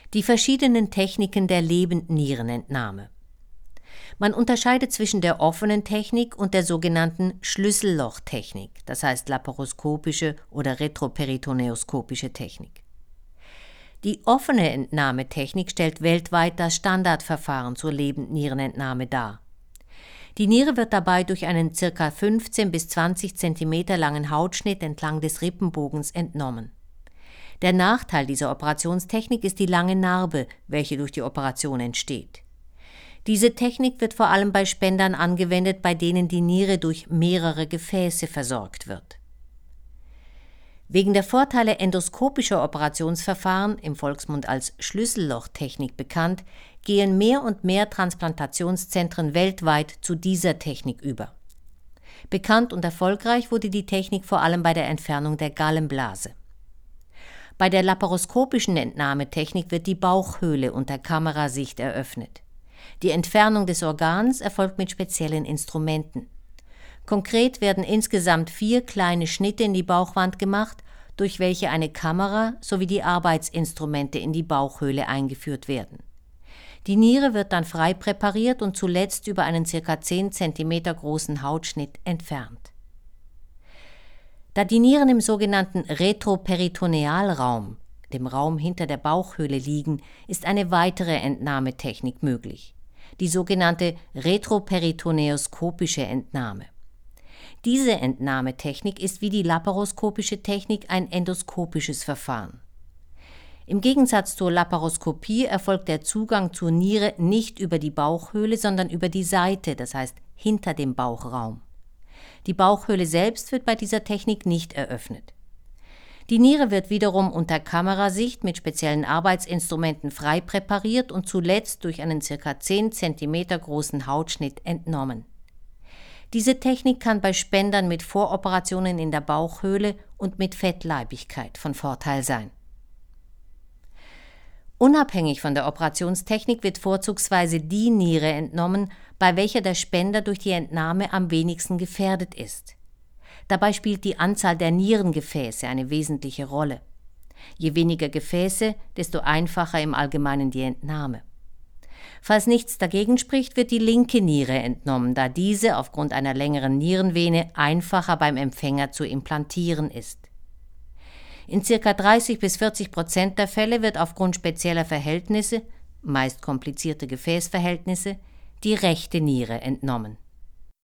Die verschiedenen Techniken der Lebendnierenentnahme. Man unterscheidet zwischen der offenen Technik und der sogenannten Schlüssellochtechnik, das heißt laparoskopische oder retroperitoneoskopische Technik. Die offene Entnahmetechnik stellt weltweit das Standardverfahren zur Lebendnierenentnahme dar. Die Niere wird dabei durch einen ca. 15 bis 20 cm langen Hautschnitt entlang des Rippenbogens entnommen. Der Nachteil dieser Operationstechnik ist die lange Narbe, welche durch die Operation entsteht. Diese Technik wird vor allem bei Spendern angewendet, bei denen die Niere durch mehrere Gefäße versorgt wird. Wegen der Vorteile endoskopischer Operationsverfahren, im Volksmund als Schlüssellochtechnik bekannt, gehen mehr und mehr Transplantationszentren weltweit zu dieser Technik über. Bekannt und erfolgreich wurde die Technik vor allem bei der Entfernung der Gallenblase. Bei der laparoskopischen Entnahmetechnik wird die Bauchhöhle unter Kamerasicht eröffnet. Die Entfernung des Organs erfolgt mit speziellen Instrumenten. Konkret werden insgesamt 4 kleine Schnitte in die Bauchwand gemacht, durch welche eine Kamera sowie die Arbeitsinstrumente in die Bauchhöhle eingeführt werden. Die Niere wird dann frei präpariert und zuletzt über einen ca. 10 cm großen Hautschnitt entfernt. Da die Nieren im sogenannten Retroperitonealraum, dem Raum hinter der Bauchhöhle, liegen, ist eine weitere Entnahmetechnik möglich, die sogenannte retroperitoneoskopische Entnahme. Diese Entnahmetechnik ist wie die laparoskopische Technik ein endoskopisches Verfahren. Im Gegensatz zur Laparoskopie erfolgt der Zugang zur Niere nicht über die Bauchhöhle, sondern über die Seite, das heißt hinter dem Bauchraum. Die Bauchhöhle selbst wird bei dieser Technik nicht eröffnet. Die Niere wird wiederum unter Kamerasicht mit speziellen Arbeitsinstrumenten frei präpariert und zuletzt durch einen ca. 10 cm großen Hautschnitt entnommen. Diese Technik kann bei Spendern mit Voroperationen in der Bauchhöhle und mit Fettleibigkeit von Vorteil sein. Unabhängig von der Operationstechnik wird vorzugsweise die Niere entnommen, bei welcher der Spender durch die Entnahme am wenigsten gefährdet ist. Dabei spielt die Anzahl der Nierengefäße eine wesentliche Rolle. Je weniger Gefäße, desto einfacher im Allgemeinen die Entnahme. Falls nichts dagegen spricht, wird die linke Niere entnommen, da diese aufgrund einer längeren Nierenvene einfacher beim Empfänger zu implantieren ist. In ca. 30-40% der Fälle wird aufgrund spezieller Verhältnisse, meist komplizierte Gefäßverhältnisse, die rechte Niere entnommen.